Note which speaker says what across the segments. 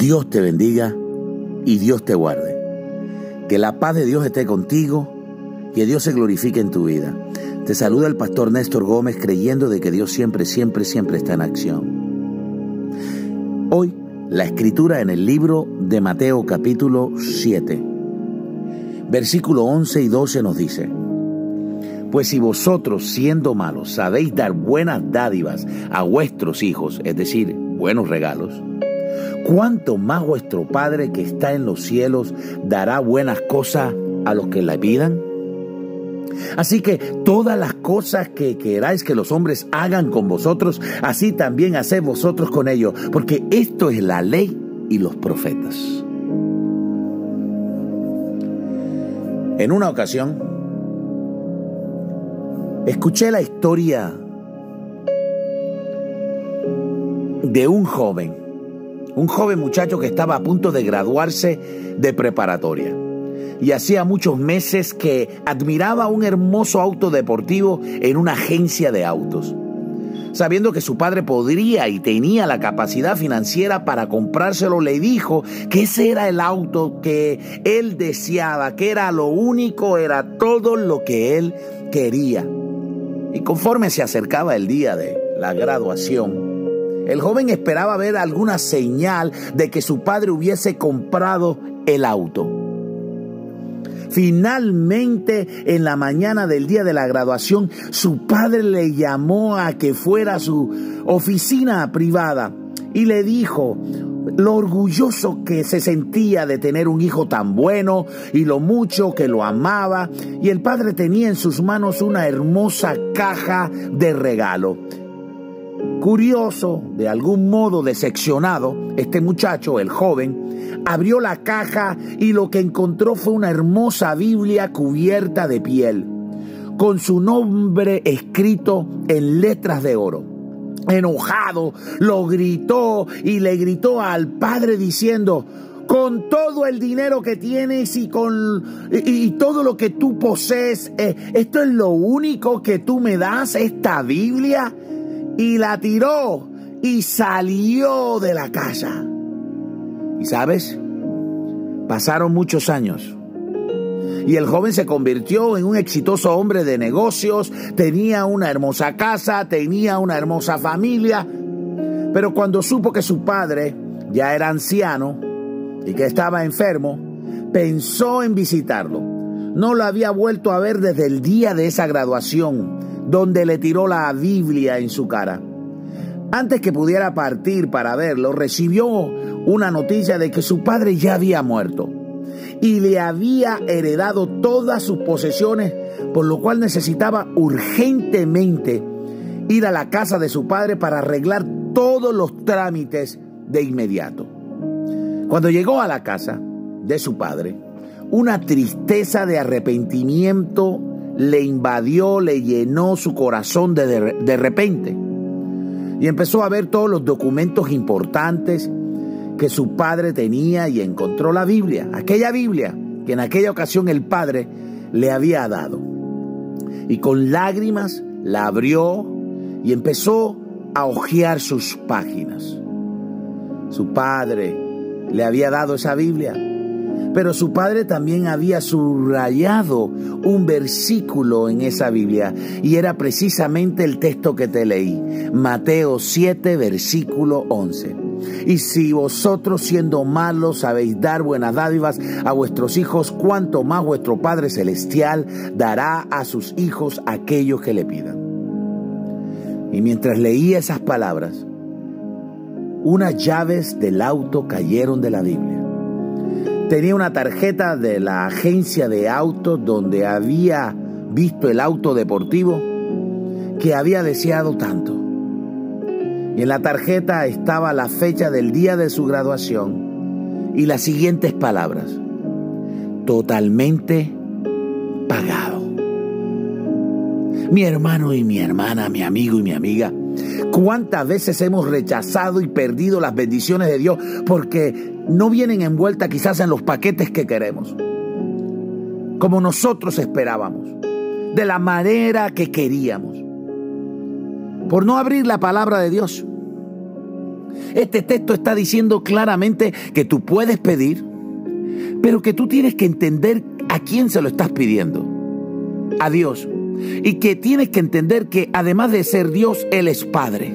Speaker 1: Dios te bendiga y Dios te guarde. Que la paz de Dios esté contigo, que Dios se glorifique en tu vida. Te saluda el pastor Néstor Gómez, creyendo de que Dios siempre está en acción. Hoy, la escritura en el libro de Mateo capítulo 7, versículo 11 y 12 nos dice: Pues si vosotros, siendo malos, sabéis dar buenas dádivas a vuestros hijos, es decir, buenos regalos, ¿cuánto más vuestro Padre que está en los cielos dará buenas cosas a los que le pidan? Así que todas las cosas que queráis que los hombres hagan con vosotros, así también haced vosotros con ellos, porque esto es la ley y los profetas. En una ocasión, escuché la historia de un joven muchacho que estaba a punto de graduarse de preparatoria. Y hacía muchos meses que admiraba un hermoso auto deportivo en una agencia de autos. Sabiendo que su padre podría y tenía la capacidad financiera para comprárselo, le dijo que ese era el auto que él deseaba, que era lo único, era todo lo que él quería. Y conforme se acercaba el día de la graduación, el joven esperaba ver alguna señal de que su padre hubiese comprado el auto. Finalmente, en la mañana del día de la graduación, su padre le llamó a que fuera a su oficina privada y le dijo lo orgulloso que se sentía de tener un hijo tan bueno y lo mucho que lo amaba. Y el padre tenía en sus manos una hermosa caja de regalo. Curioso, de algún modo decepcionado, este muchacho, el joven, abrió la caja y lo que encontró fue una hermosa Biblia cubierta de piel, con su nombre escrito en letras de oro. Enojado, lo gritó y le gritó al padre diciendo: con todo el dinero que tienes y todo lo que tú posees, ¿esto es lo único que tú me das, esta Biblia? Y la tiró y salió de la casa. ¿Y sabes? Pasaron muchos años y el joven se convirtió en un exitoso hombre de negocios, tenía una hermosa casa, tenía una hermosa familia, pero cuando supo que su padre ya era anciano y que estaba enfermo, pensó en visitarlo. No lo había vuelto a ver desde el día de esa graduación, donde le tiró la Biblia en su cara. Antes que pudiera partir para verlo, recibió una noticia de que su padre ya había muerto y le había heredado todas sus posesiones, por lo cual necesitaba urgentemente ir a la casa de su padre para arreglar todos los trámites de inmediato. Cuando llegó a la casa de su padre, una tristeza de arrepentimiento le invadió, le llenó su corazón de repente. Y empezó a ver todos los documentos importantes que su padre tenía y encontró la Biblia, aquella Biblia que en aquella ocasión el padre le había dado. Y con lágrimas la abrió y empezó a hojear sus páginas. Su padre le había dado esa Biblia, pero su padre también había subrayado un versículo en esa Biblia y era precisamente el texto que te leí, Mateo 7, versículo 11. Y si vosotros siendo malos sabéis dar buenas dádivas a vuestros hijos, cuánto más vuestro Padre Celestial dará a sus hijos aquellos que le pidan. Y mientras leía esas palabras, unas llaves del auto cayeron de la Biblia. Tenía una tarjeta de la agencia de autos donde había visto el auto deportivo que había deseado tanto. Y en la tarjeta estaba la fecha del día de su graduación y las siguientes palabras: totalmente pagado. Mi hermano y mi hermana, mi amigo y mi amiga, ¿cuántas veces hemos rechazado y perdido las bendiciones de Dios porque no vienen envueltas quizás en los paquetes que queremos, como nosotros esperábamos, de la manera que queríamos, por no abrir la palabra de Dios? Este texto está diciendo claramente que tú puedes pedir, pero que tú tienes que entender a quién se lo estás pidiendo. A Dios. Y que tienes que entender que además de ser Dios, Él es Padre.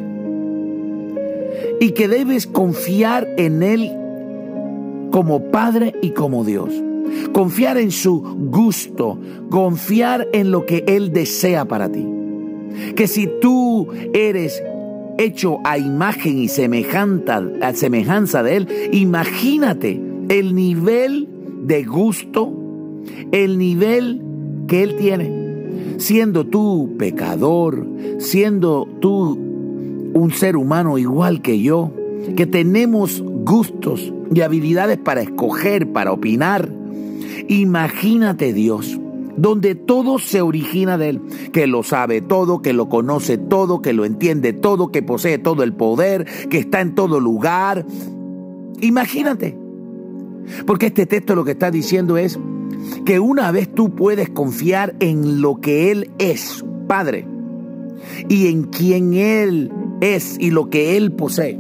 Speaker 1: Y que debes confiar en Él como Padre y como Dios. Confiar en su gusto, confiar en lo que Él desea para ti. Que si tú eres hecho a imagen y semejanza de Él, imagínate el nivel de gusto, el nivel que Él tiene. Siendo tú pecador, siendo tú un ser humano igual que yo, que tenemos gustos y habilidades para escoger, para opinar. Imagínate Dios, donde todo se origina de Él, que lo sabe todo, que lo conoce todo, que lo entiende todo, que posee todo el poder, que está en todo lugar. Imagínate. Porque este texto lo que está diciendo es que una vez tú puedes confiar en lo que Él es, Padre, y en quien Él es y lo que Él posee,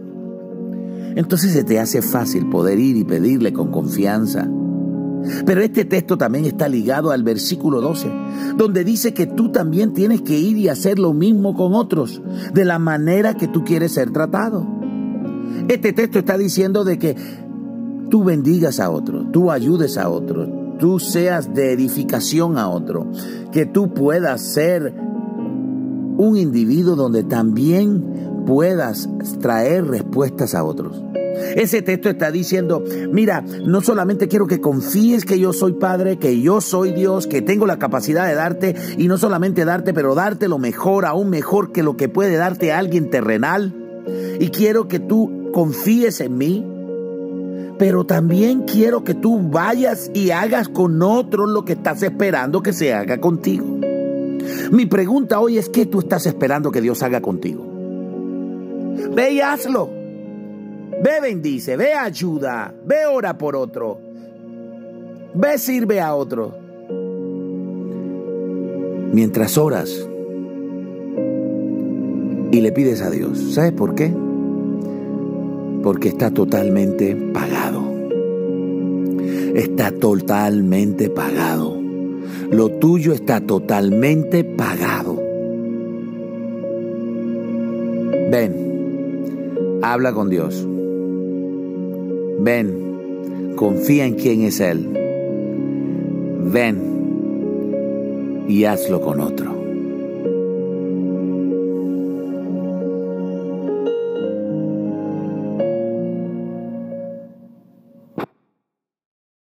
Speaker 1: entonces se te hace fácil poder ir y pedirle con confianza. Pero este texto también está ligado al versículo 12, donde dice que tú también tienes que ir y hacer lo mismo con otros, de la manera que tú quieres ser tratado. Este texto está diciendo de que tú bendigas a otro, tú ayudes a otro, tú seas de edificación a otro, que tú puedas ser un individuo donde también puedas traer respuestas a otros. Ese texto está diciendo, mira, no solamente quiero que confíes que yo soy Padre, que yo soy Dios, que tengo la capacidad de darte, y no solamente darte, pero darte lo mejor, aún mejor que lo que puede darte alguien terrenal. Y quiero que tú confíes en mí, pero también quiero que tú vayas y hagas con otros lo que estás esperando que se haga contigo. Mi pregunta hoy es, ¿qué tú estás esperando que Dios haga contigo? Ve y hazlo. Ve, bendice, ve, ayuda, ve, ora por otro. Ve, sirve a otro. Mientras oras y le pides a Dios, ¿sabes por qué? Porque está totalmente pagado. Está totalmente pagado. Lo tuyo está totalmente pagado. Ven, habla con Dios. Ven, confía en quién es Él. Ven y hazlo con otro.